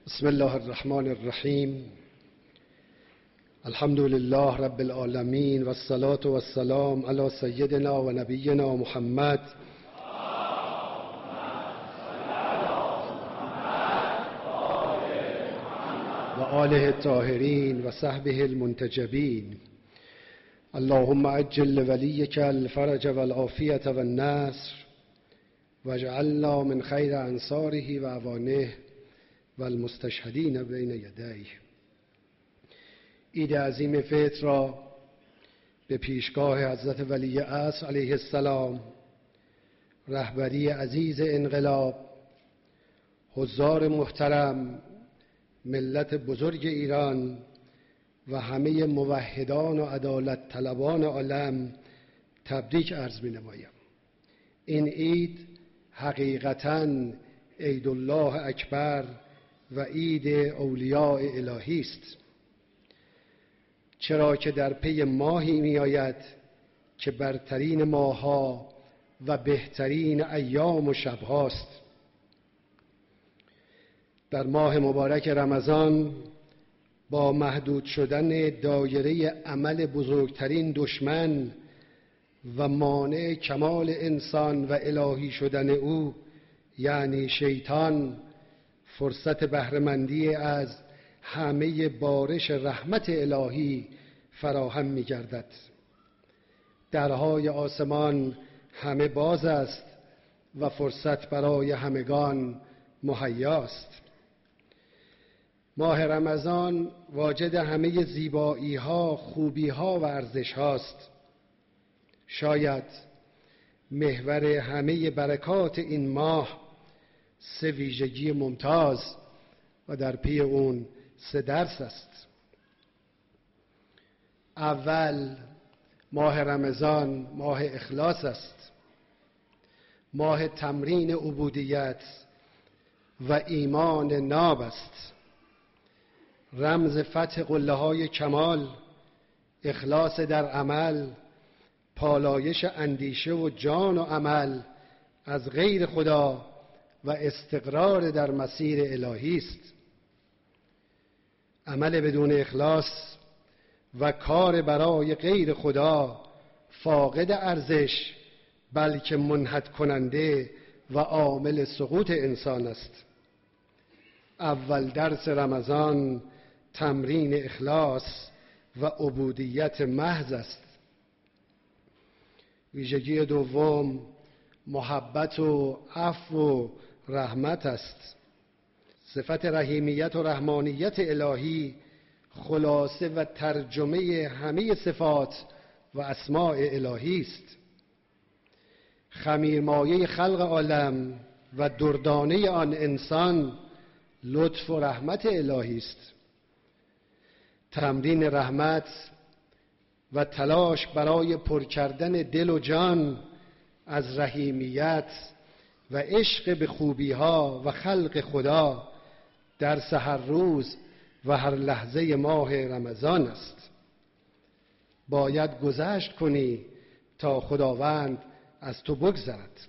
بسم الله الرحمن الرحیم. الحمد لله رب العالمین و الصلاة و السلام علی سیدنا و نبینا محمد و آله الطاهرین و صحبه المنتجبین. اللهم عجل لولیک الفرج والعافیة والنصر واجعلنا من خیر انصاره و اعوانه و المستشهدین بین یدیه. عید عظیم فطر را به پیشگاه حضرت ولی عصر علیه السلام، رهبری عزیز انقلاب، حضار محترم، ملت بزرگ ایران و همه موحدان و عدالت طلبان عالم تبریک عرض می نمایم. این عید حقیقتاً عید الله اکبر و عید اولیاء الهی است، چرا که در پی ماهی می آید که برترین ماه‌ها و بهترین ایام و شب‌هاست. در ماه مبارک رمضان با محدود شدن دایره عمل بزرگترین دشمن و مانع کمال انسان و الهی شدن او یعنی شیطان، فرصت بهره‌مندی از همه بارش رحمت الهی فراهم می گردد. درهای آسمان همه باز است و فرصت برای همگان مهیاست. ماه رمضان واجد همه زیبایی ها، خوبی ها و ارزش هاست. شاید محور همه برکات این ماه 3 ویژگی ممتاز و در پی اون 3 درس است. اول، ماه رمضان ماه اخلاص است، ماه تمرین عبودیت و ایمان ناب است. رمز فتح قله‌های کمال، اخلاص در عمل، پالایش اندیشه و جان و عمل از غیر خدا و استقرار در مسیر الهی است. عمل بدون اخلاص و کار برای غیر خدا فاقد ارزش، بلکه منحط کننده و عامل سقوط انسان است. اول درس رمضان تمرین اخلاص و عبودیت محض است. ویژگی دوم محبت و عفو و رحمت است. صفت رحیمیت و رحمانیت الهی خلاصه و ترجمه همه صفات و اسماء الهی است. خمیرمایه خلق عالم و دردانه آن انسان لطف و رحمت الهی است. تمرین رحمت و تلاش برای پر کردن دل و جان از رحیمیت و عشق به خوبی‌ها و خلق خدا درس هر روز و هر لحظه ماه رمضان است. باید گذشت کنی تا خداوند از تو بگذرد.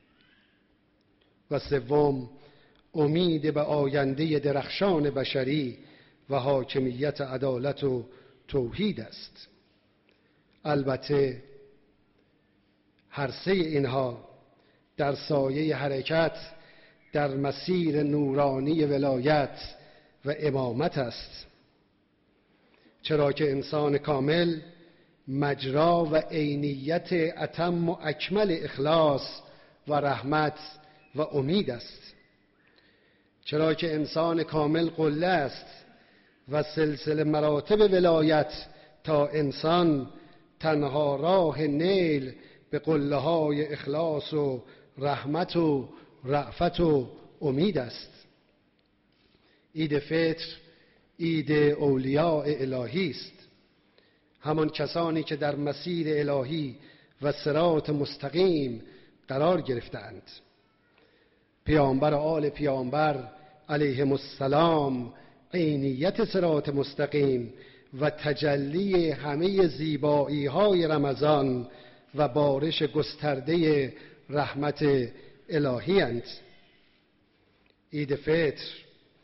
و سوم، امید به آینده درخشان بشری و حاکمیت عدالت و توحید است. البته هر 3 اینها در سایه حرکت در مسیر نورانی ولایت و امامت است، چرا که انسان کامل مجرا و عینیت اتم و اکمل اخلاص و رحمت و امید است. چرا که انسان کامل قله است و سلسله مراتب ولایت تا انسان تنها راه نیل به قله های اخلاص و رحمت و رأفت و امید است. عید فطر عید اولیاء الهی است، همان کسانی که در مسیر الهی و صراط مستقیم قرار گرفتند. پیامبر و آل پیامبر علیهم السلام عینیت صراط مستقیم و تجلی همه زیبایی های رمضان و بارش گسترده رحمت الهی اند. عید فطر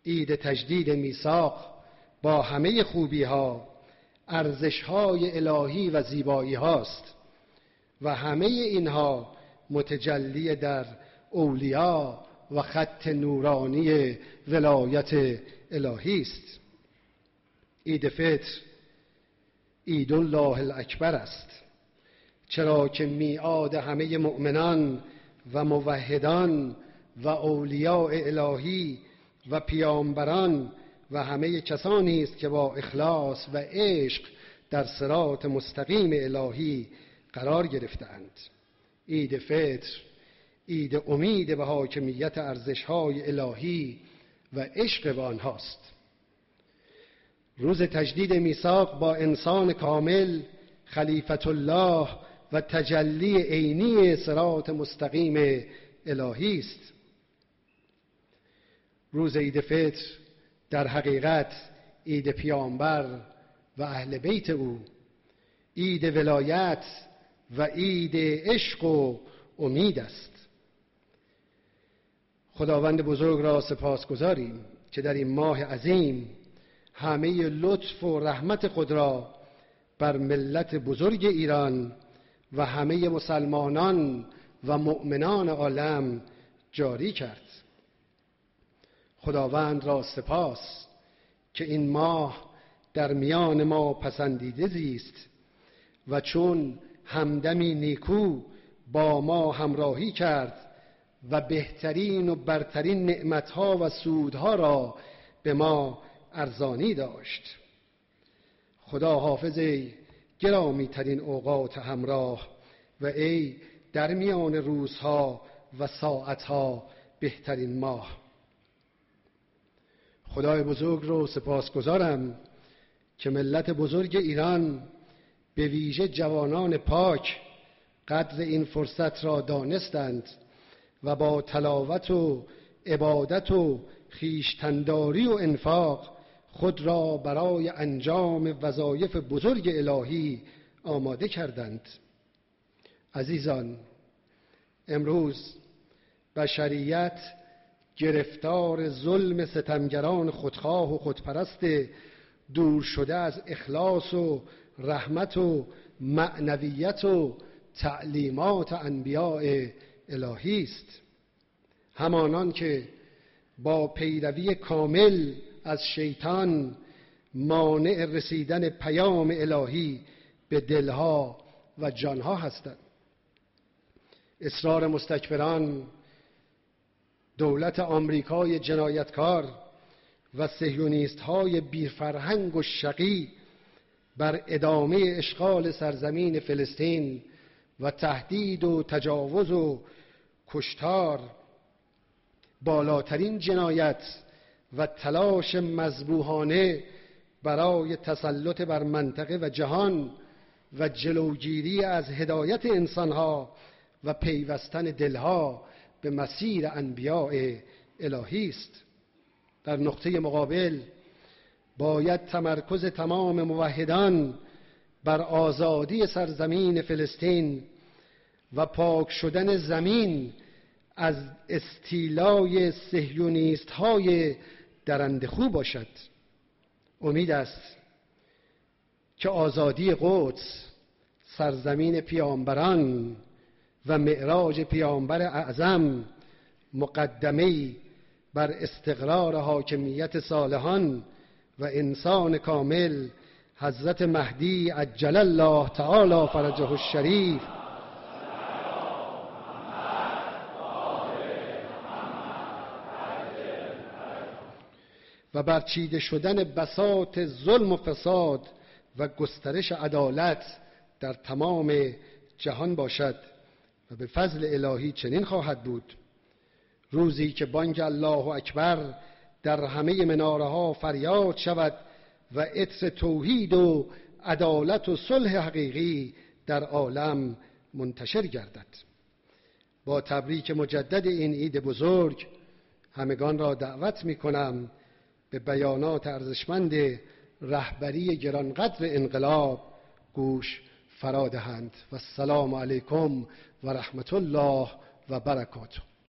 عید تجدید میثاق با همه خوبی‌ها، ارزش‌های الهی و زیبایی هاست و همه اینها متجلی در اولیا و خط نورانی ولایت الهی است. عید فطر عید الله الاکبر است، چرا که میعاد همه مؤمنان و موحدان و اولیاء الهی و پیامبران و همه کسانی است که با اخلاص و عشق در صراط مستقیم الهی قرار گرفتند. عید فطر عید امید به حاکمیت ارزش‌های الهی و عشق به آنهاست. روز تجدید میثاق با انسان کامل، خلیفت الله و تجلی عینی صراط مستقیم الهی است. روز عید فطر در حقیقت عید پیامبر و اهل بیت او، عید ولایت و عید عشق و امید است. خداوند بزرگ را سپاسگزاریم که در این ماه عظیم همه لطف و رحمت خود را بر ملت بزرگ ایران و همه مسلمانان و مؤمنان عالم جاری کرد. خداوند را سپاس که این ماه در میان ما پسندیده زیست و چون همدمی نیکو با ما همراهی کرد و بهترین و برترین نعمتها و سودها را به ما ارزانی داشت. خدا حافظ ای گرامی ترین اوقات همراه و ای در میان روزها و ساعتها بهترین ماه. خدای بزرگ رو سپاسگزارم که ملت بزرگ ایران، به ویژه جوانان پاک، قدر این فرصت را دانستند و با تلاوت و عبادت و خویشتن‌داری و انفاق خود را برای انجام وظایف بزرگ الهی آماده کردند. عزیزان، امروز بشریت گرفتار ظلم ستمگران خودخواه و خودپرست دور شده از اخلاص و رحمت و معنویت و تعلیمات انبیاء الهی است. همانان که با پیروی کامل از شیطان مانع رسیدن پیام الهی به دلها و جانها هستند. اصرار مستکبران، دولت آمریکای جنایتکار و صهیونیست‌های بی‌فرهنگ و شقی بر ادامه اشغال سرزمین فلسطین و تهدید و تجاوز و کشتار، بالاترین جنایت و تلاش مذبوحانه برای تسلط بر منطقه و جهان و جلوگیری از هدایت انسانها و پیوستن دلها به مسیر انبیاء الهی است. در نقطه مقابل باید تمرکز تمام موحدان بر آزادی سرزمین فلسطین و پاک شدن زمین از استیلای صهیونیست‌های درندخو باشد. امید است که آزادی قدس، سرزمین پیامبران و معراج پیامبر اعظم، مقدمه‌ای بر استقرار حاکمیت صالحان و انسان کامل حضرت مهدی عجل الله تعالی فرجه الشریف و برچیده شدن بساط ظلم و فساد و گسترش عدالت در تمام جهان باشد و به فضل الهی چنین خواهد بود. روزی که بانگ الله اکبر در همه مناره‌ها فریاد شود و عطر توحید و عدالت و صلح حقیقی در عالم منتشر گردد. با تبریک مجدد این عید بزرگ همگان را دعوت می‌کنم به بیانات ارزشمند رهبری گرانقدر انقلاب گوش فرا دهند. و السلام علیکم و رحمت الله و برکاته.